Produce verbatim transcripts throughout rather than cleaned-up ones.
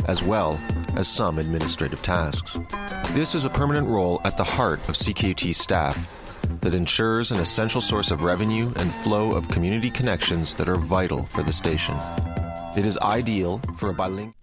as well as some administrative tasks. This is a permanent role at the heart of C K U T's staff that ensures an essential source of revenue and flow of community connections that are vital for the station. It is ideal for a bilingual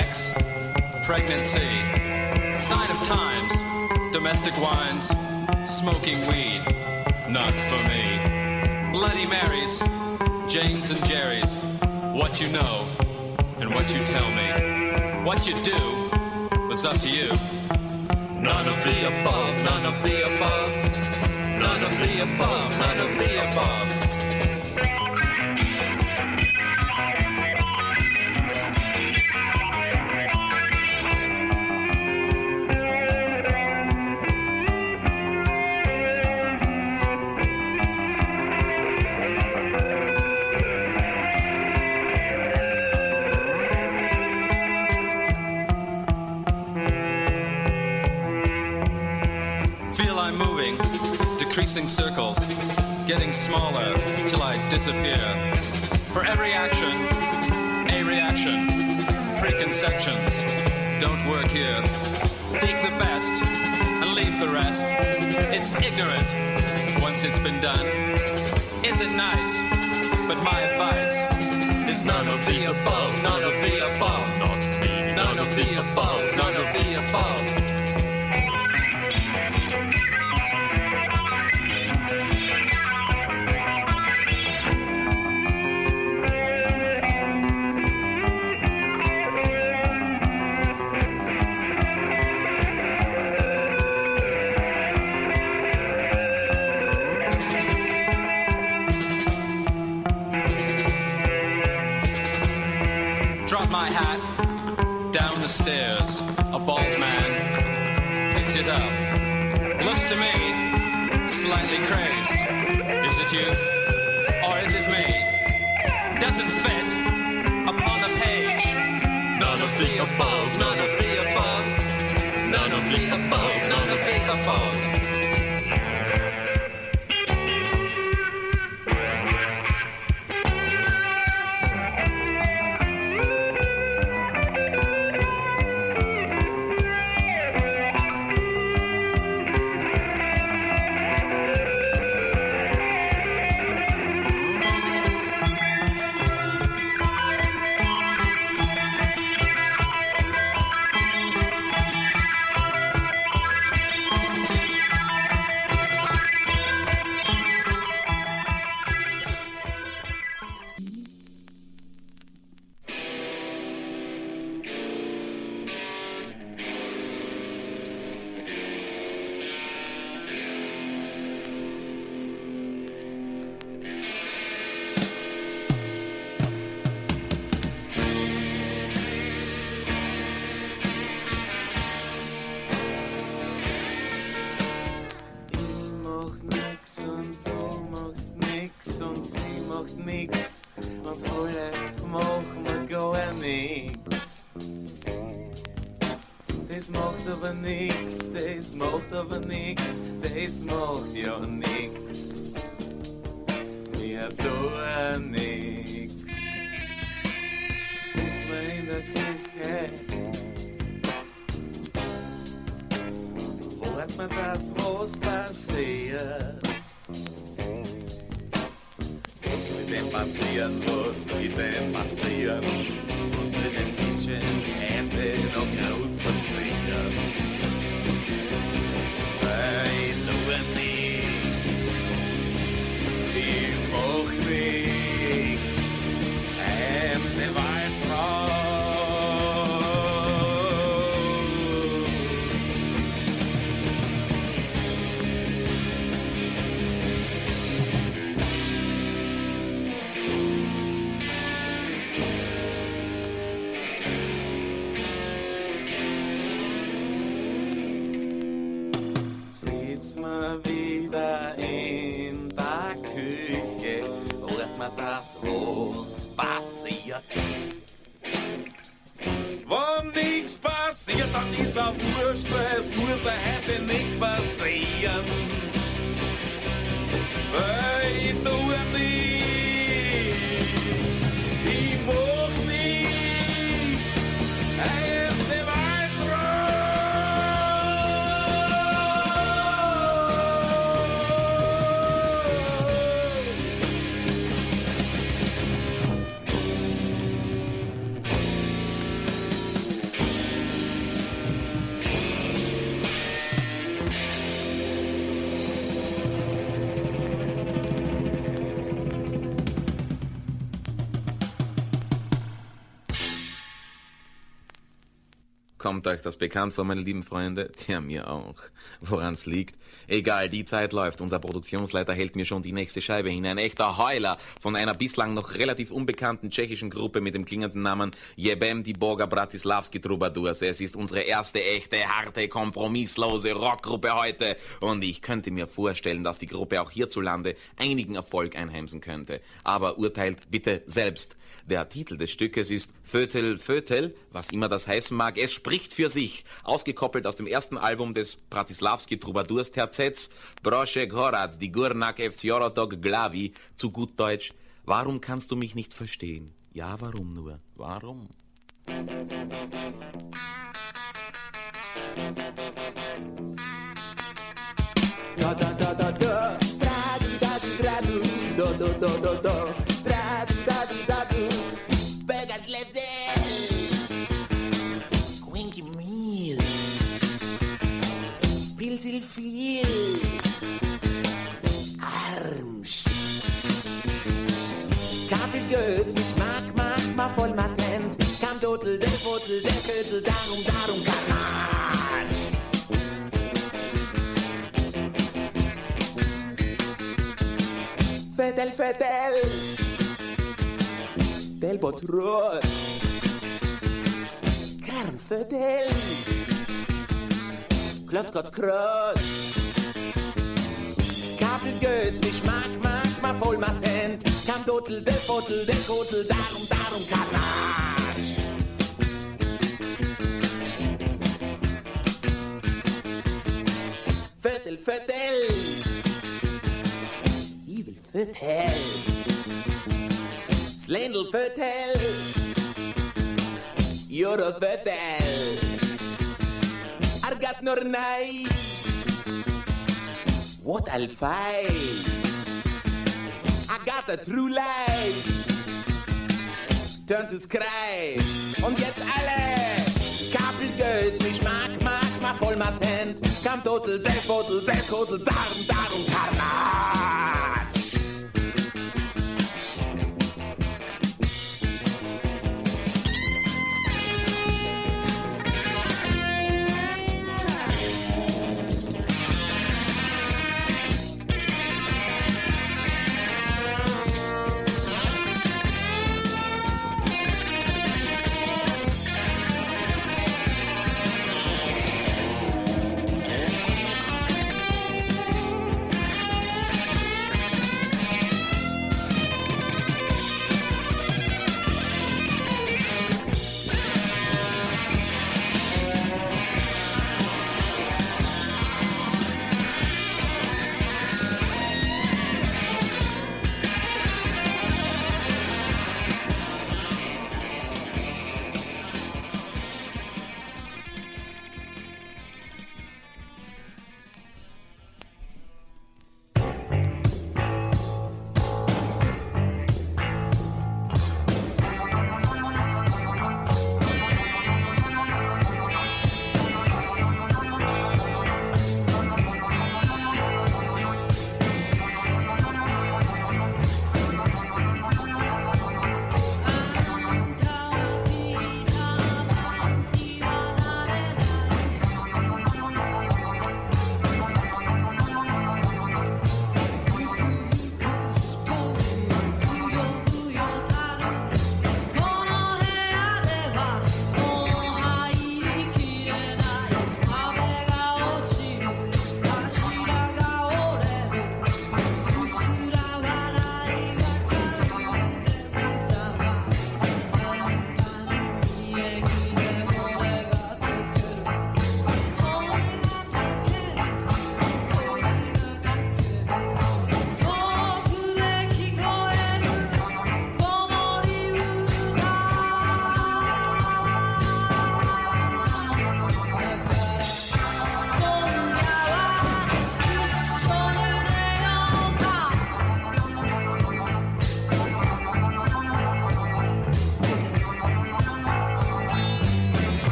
sex, pregnancy, sign of times, domestic wines, smoking weed, not for me. Bloody Marys, Janes and Jerrys, what you know and what you tell me. What you do, it's up to you. None of the above, none of the above, none of the above, none of the above. Decreasing circles, getting smaller till I disappear. For every action, a reaction. Preconceptions don't work here. Make the best and leave the rest. It's ignorant once it's been done. Isn't nice, but my advice is none of the above, none of the above, not me. None of the above, none of the above. Stairs, a bald man picked it up. Looks to me slightly crazed. Is it you or is it me? Doesn't fit upon the page. None of the above, none of the above, none of the above, none of the above. Aber nix, das macht ja nix. Wir tun nix. Sitzt man in der Küche, hört man das, was passiert. Was wird denn passieren, was wird denn passieren? Was wird den Menschen heute noch groß passieren? Das, was passiert. Wenn nichts passiert, dann ist auch wurscht, weil es muss ja heute nichts passieren. Weil ich tue nichts, ich mach nichts, I am the wild road. Kommt euch das bekannt vor, meine lieben Freunde? Tja, mir auch. Woran's liegt? Egal, die Zeit läuft. Unser Produktionsleiter hält mir schon die nächste Scheibe hin. Ein echter Heuler von einer bislang noch relativ unbekannten tschechischen Gruppe mit dem klingenden Namen Jebem die Boga Bratislavski Troubadours. Es ist unsere erste echte, harte, kompromisslose Rockgruppe heute. Und ich könnte mir vorstellen, dass die Gruppe auch hierzulande einigen Erfolg einheimsen könnte. Aber urteilt bitte selbst. Der Titel des Stückes ist Fötel, Fötel, was immer das heißen mag. Es spricht für sich. Ausgekoppelt aus dem ersten Album des Bratislavski Troubadours Terzets, Broše Horad, die Gurnak Evciorotog Glavi, zu gut Deutsch, warum kannst du mich nicht verstehen? Ja, warum nur? Warum? Da da da da da, da di da di da du, do do do do do, da di da di da du. Burgers left there, Winky Meal, Pilzel viel, Armsch. Kaffee geht, mich mag, mag, mag voll matent. Kam Dotel, der Fotel, der Kötel, darum, darum, Kanatsch. Fötel, Fötel, del Botrot, Kernfötel, Klotz, Klotz, Krotz, Kabelgötz, mich mag, mag, mag voll matent, kam Dotel, der Fotel, der Kotel, darum, darum, Kanatsch. Fötel, Fötel, Fötel, Slendel Fötel, Jura Fötel, Argat nur nei, what I'll fight, I got a true life, turn to cry, und jetzt alle, Kabelgötz, mich mag, mag, mag voll matent, kam Totel, der Fotel, der Kotel, darum, darum, Karnat.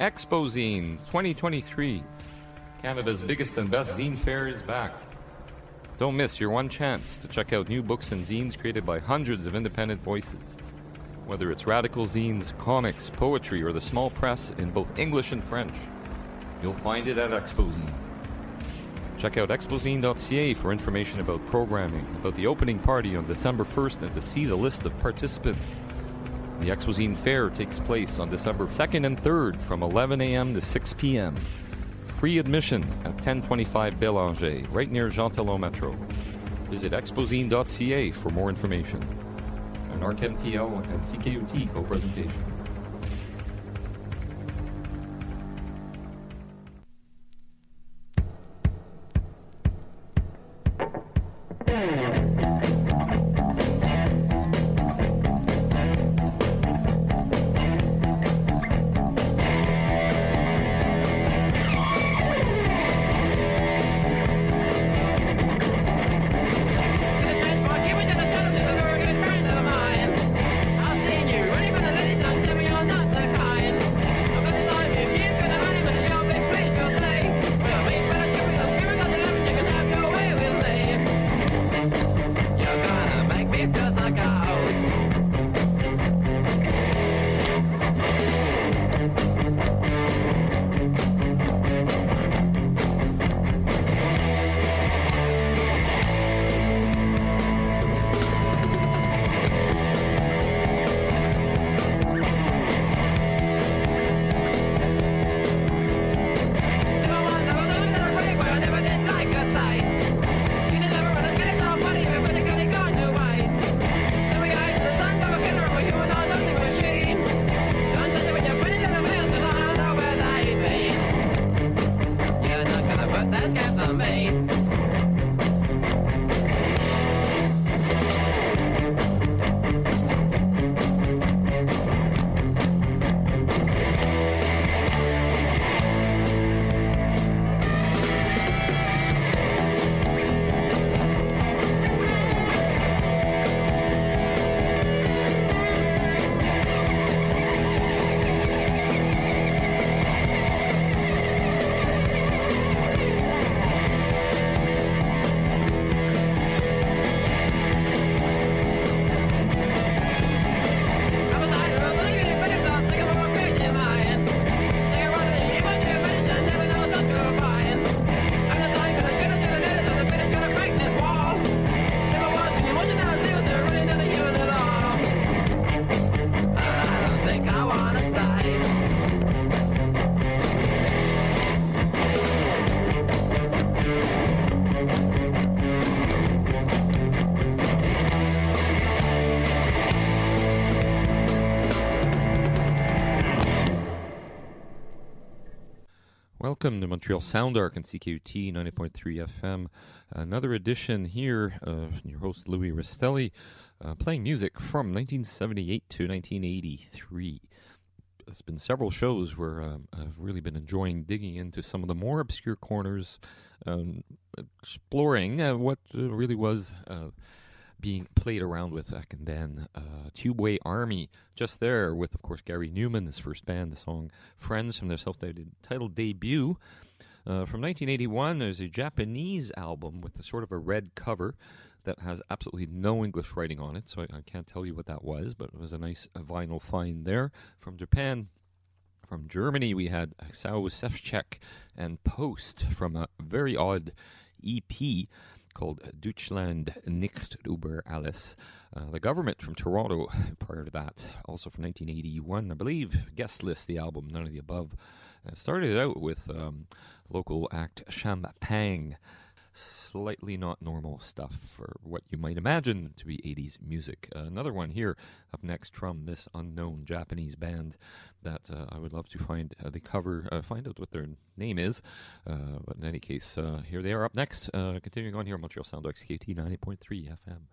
Expozine twenty twenty-three. Canada's biggest and best zine fair is back. Don't miss your one chance to check out new books and zines created by hundreds of independent voices. Whether it's radical zines, comics, poetry, or the small press in both English and French, you'll find it at Expozine. Check out expozine dot c a for information about programming, about the opening party on December first, and to see the list of participants. The Expozine Fair takes place on December second and third from eleven a.m. to six p.m. Free admission at ten twenty-five Bélanger, right near Jean Talon Metro. Visit expozine dot c a for more information. An A R C M T L and C K U T co-presentation. Welcome to Montreal Sound Arc and C K U T ninety point three F M. Another edition here, uh, your host Louis Rastelli, uh, playing music from nineteen seventy-eight to nineteen eighty-three. There's been several shows where um, I've really been enjoying digging into some of the more obscure corners, um, exploring uh, what uh, really was uh, being played around with back and then. Uh, Tubeway Army, just there with, of course, Gary Newman, his first band, the song Friends from their self-titled debut. Uh, from nineteen eighty-one, there's a Japanese album with a sort of a red cover that has absolutely no English writing on it, so I, I can't tell you what that was, but it was a nice uh, vinyl find there. From Japan, from Germany, we had Sao Sefcek and Post from a very odd E P called Deutschland nicht über alles. Uh, the Government from Toronto prior to that, also from nineteen eighty-one, I believe. Guest List, the album, none of the above. Uh, started out with um, local act Champagne. Slightly not normal stuff for what you might imagine to be eighties music. Uh, another one here up next from this unknown Japanese band that uh, I would love to find uh, the cover, uh, find out what their name is. Uh, but in any case, uh, here they are up next. Uh, continuing on here on Montreal Sound X K T ninety point three F M.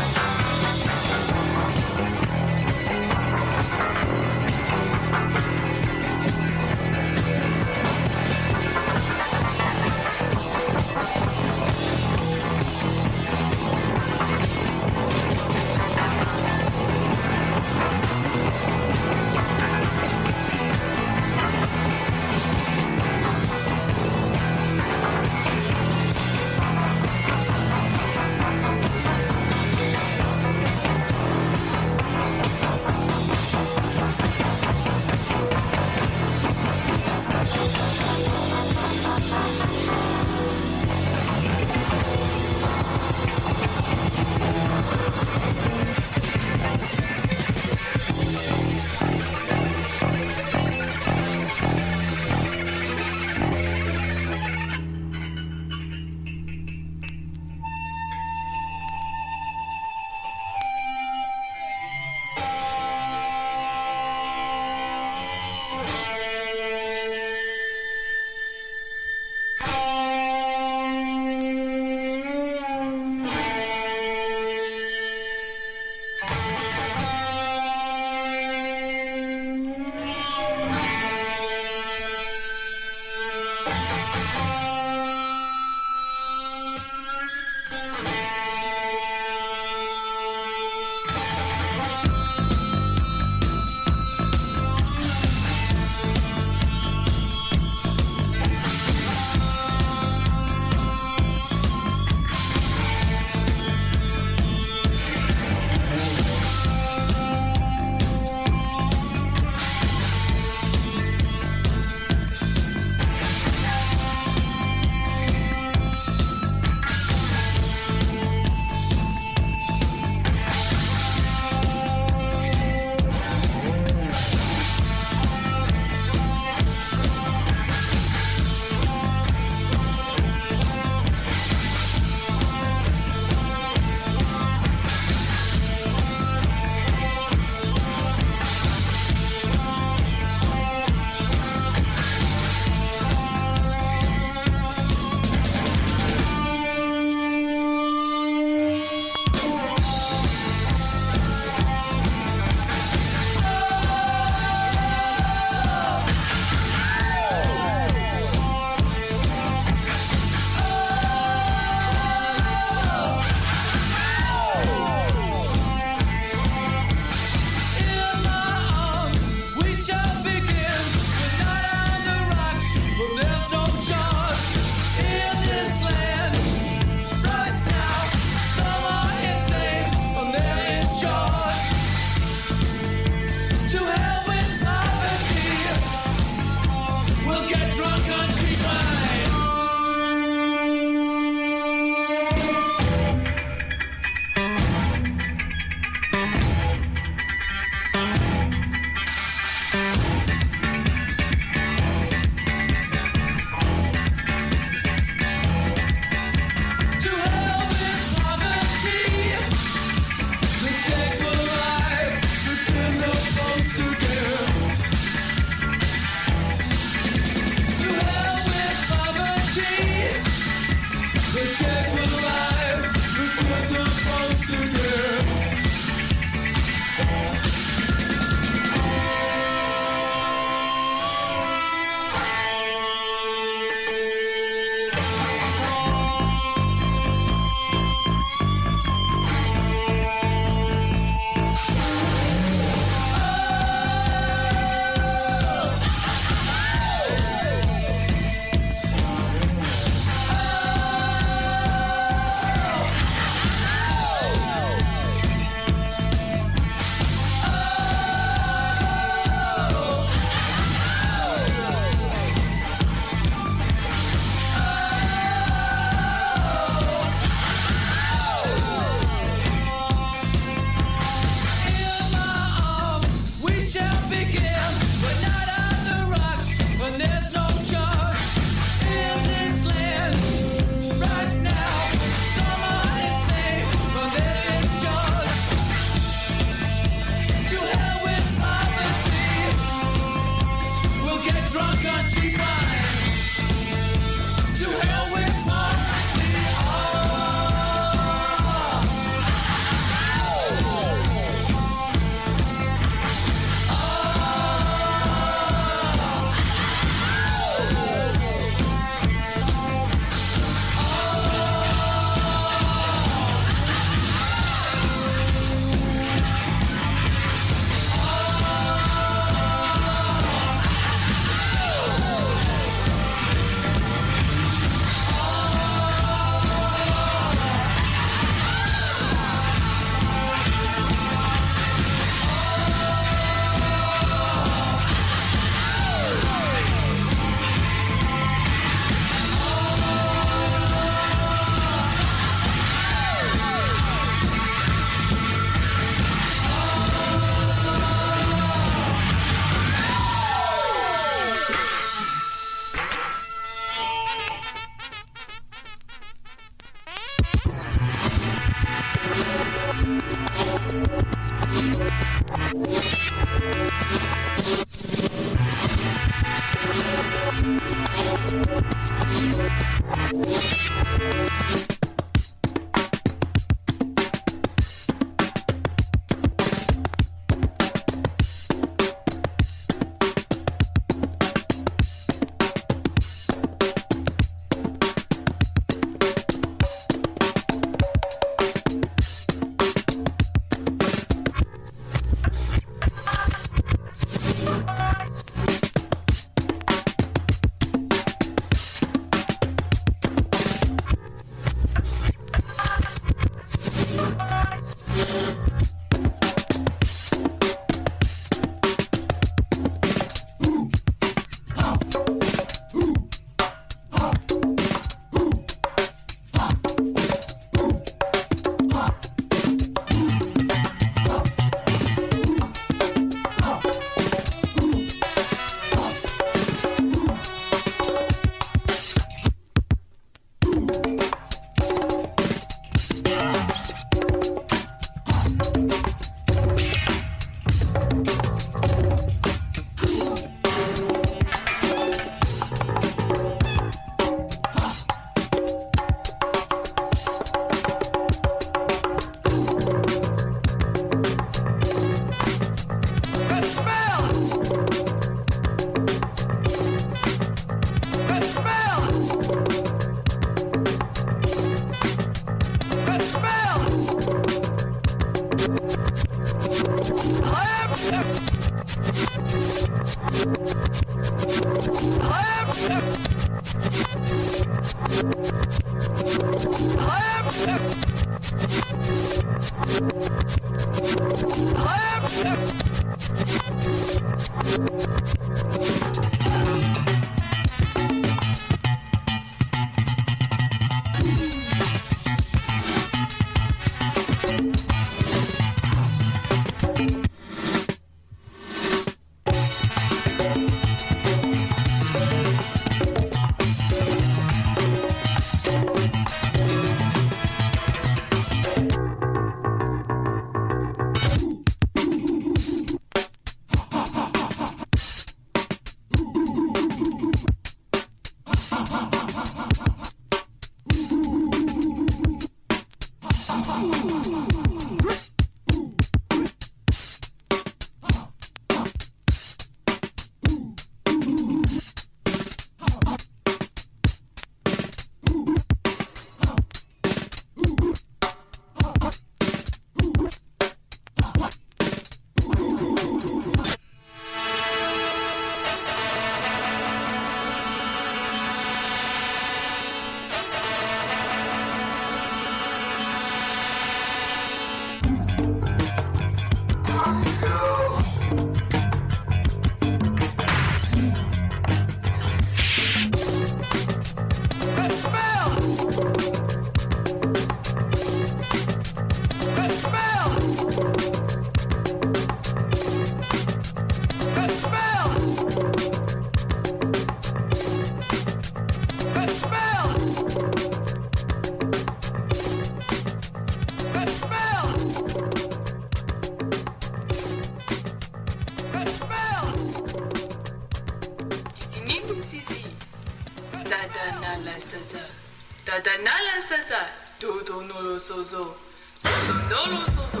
Sisi. Dada nala saza. Dada nala saza. Dodo nolo sozo. Dodo nolo sozo.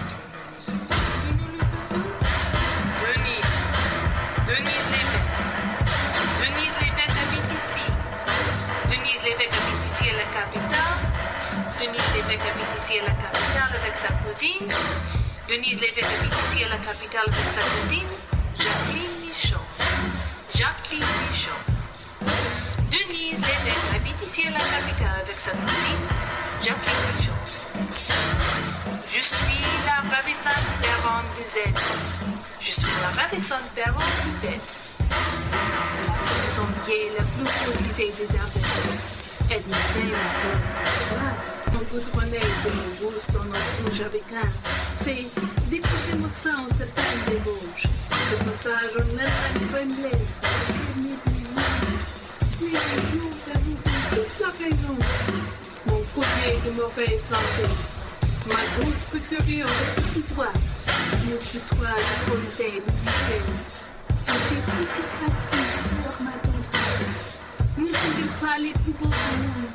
Denise. Denise Lévesque. Denise Lévesque habite ici. Denise Lévesque habite ici à la capitale. Denise Lévesque habite ici à la capitale avec sa cousine. Denise Lévesque habite ici à la capitale avec sa cousine. Jacqueline Michon. Jacqueline Michon. Denise Lévesque habite ici à la capitale avec sa cousine. Jacqueline Michon. Je suis la ravissante Baronne de Z. Je suis la ravissante Baronne de Z. Nous sommes bien la plus courtisée des arbres. Edmondale, ce soir, mon goudronnet se me rousse dans notre rouge avec un. C'est décrocher mon sang, c'est peine des Vosges. Ce passage, on aime la trembler. Puis un jour, vers vous, toute la raison. Mon collier de mauvais planté. Ma grosse couturière de petit doigt. Mon sutoir de Colisée de Vicence. Et ces petites pratiques sur ma dentelle. Ne sont pas les plus beaux du monde.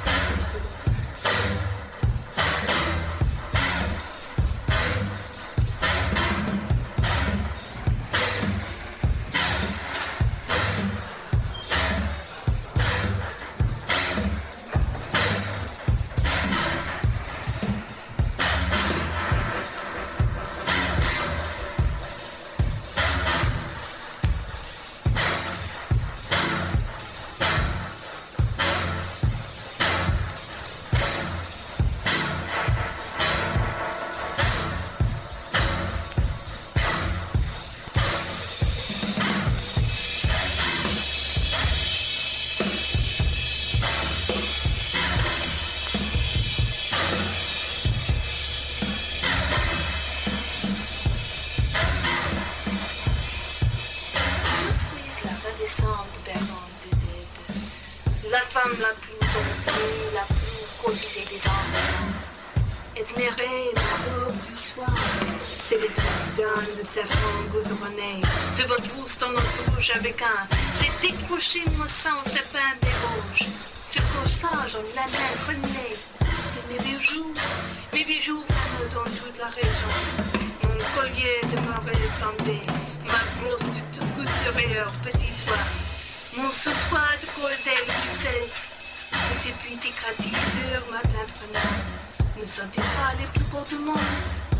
La plus occupée, la plus cotisée des enfants. Admirer la robe du soir, c'est les trente de serpent goudronné. Se votre rousse dans notre rouge avec un, c'est décrocher mon sang au sapin des rouges. Ce corsage en lamin rené de mes bijoux, mes bijoux fameux dans toute la région. Mon collier de marée planté, ma grosse de couturière petit doigt. Mon sautoir de Colisée du seize, et ses petits cratiques sur ma plateforme ne sont-ils pas les plus beaux du monde?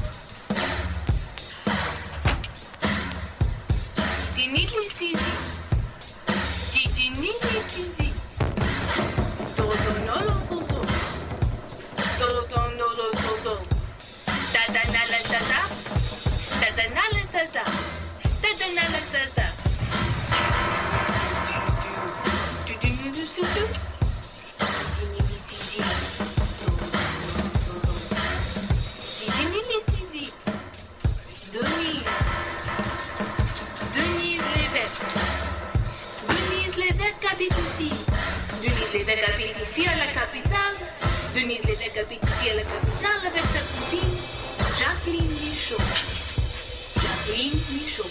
Dini li sisi, dini li sisi, dodo nolo soso, dodo nolo soso, dada nala zaza, dada nala zaza, dada nala zaza. Habite ici. Denise Lévesque habite ici à la capitale. Denise Lévesque habite ici à la capitale avec sa cousine Jacqueline Michon. Jacqueline Michon.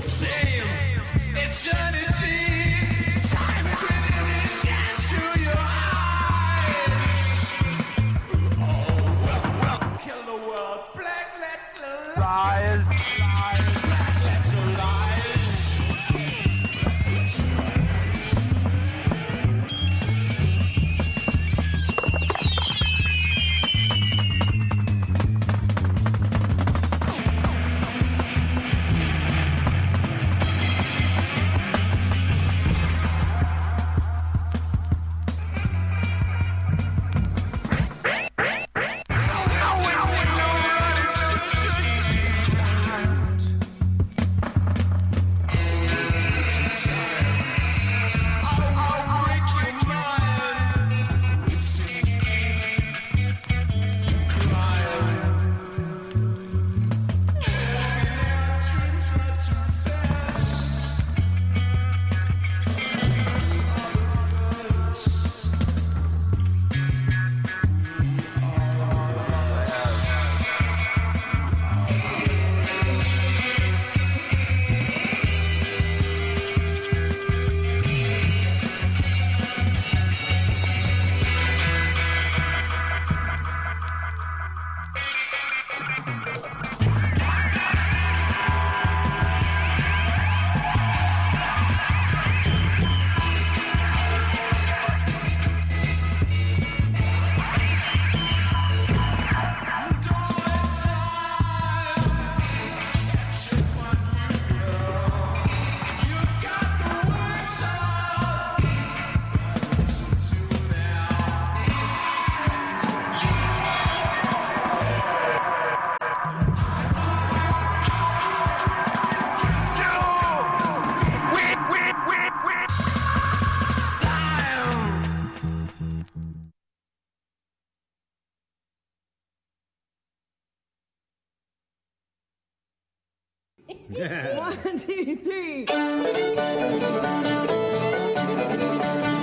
One, two, three.